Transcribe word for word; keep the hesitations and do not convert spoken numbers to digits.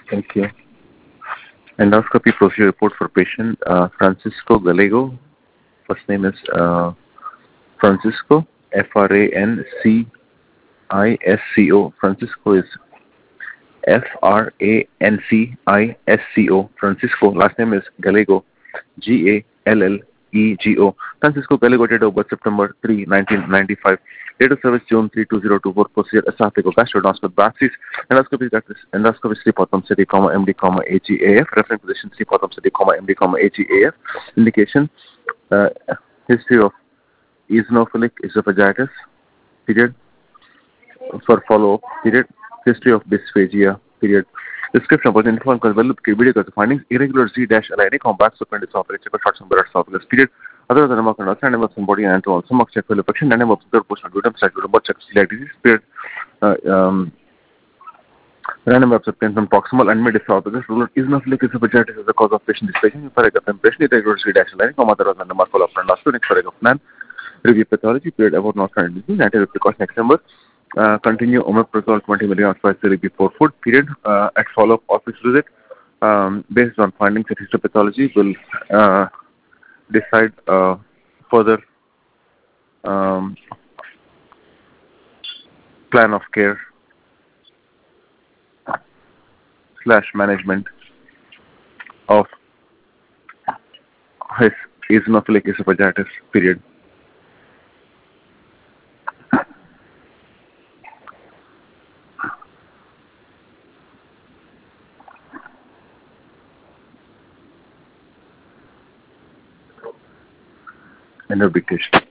Thank you. Endoscopy procedure report for patient uh, Francisco Gallego. First name is uh, Francisco, F R A N C I S C O. Francisco is F R A N C I S C O. Francisco. Last name is Gallego, G A L L E G O. Francisco Gallego, date of birth September third, nineteen ninety-five. Date of service June third, two thousand twenty-four. Procedure esophageal gastroscopy biopsies. Endoscopy endoscopy Sri-Potom city, comma M D, comma A G A F. Reference position Sri-Potom city, comma M D, comma A G A F. Indication uh, history of eosinophilic esophagitis. Period. For follow-up. Period. History of dysphagia. Period. Description was informed because well video findings irregular Z dash aligning compact supplement is operated for short number of period. Other than remark and understanding of body and to also mark check for infection and of third post on site but check celiac disease period. Uh, um, Random absorption from proximal and mid esophagus ruler is not like esophagitis as the cause of patient dysphagia. For example, impression irregular Z dash aligning comma other than remark of endoscopy for example review pathology period about not current disease anti precaution next number. Uh, continue omeprazole twenty milligrams twice daily before food. Period. Uh, at follow-up office visit, um, based on findings at histopathology, will uh, decide uh, further um, plan of care slash management of his eosinophilic esophagitis. Period. End of dictation.